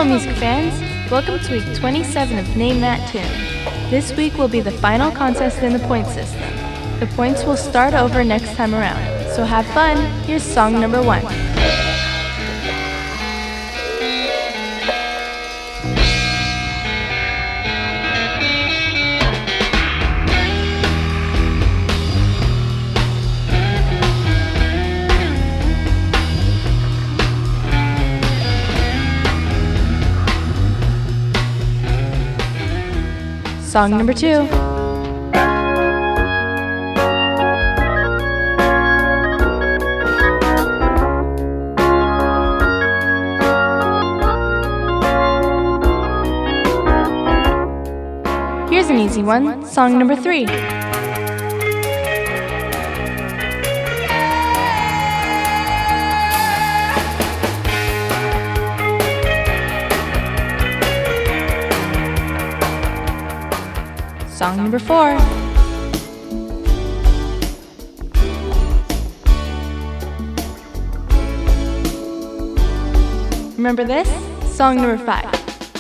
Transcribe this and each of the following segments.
music fans! Welcome to week 27 of Name That Tune. This week will be the final contest in the point system. The points will start over next time around, so have fun. Here's song number 1. Song number 2. Here's an easy one, song number 3. Song number 4. Remember this? Song number 5.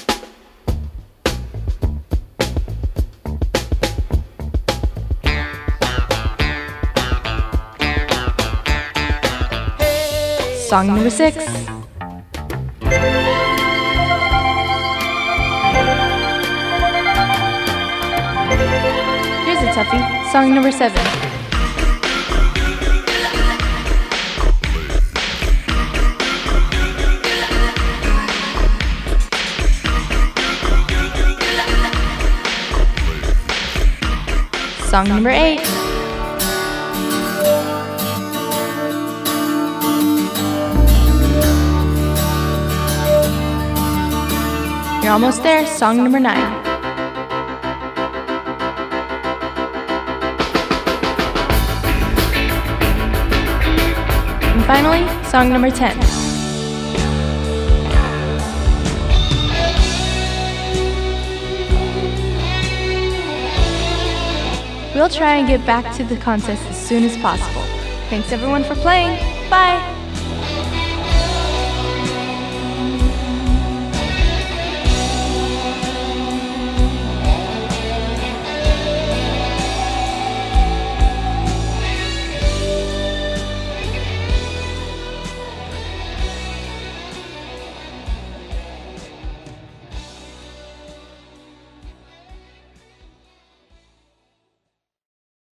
Song number 6. Here's a toughie, song number 7. Song number 8. You're almost there, song number 9. And finally, song number 10. We'll try and get back to the contest as soon as possible. Thanks everyone for playing. Bye!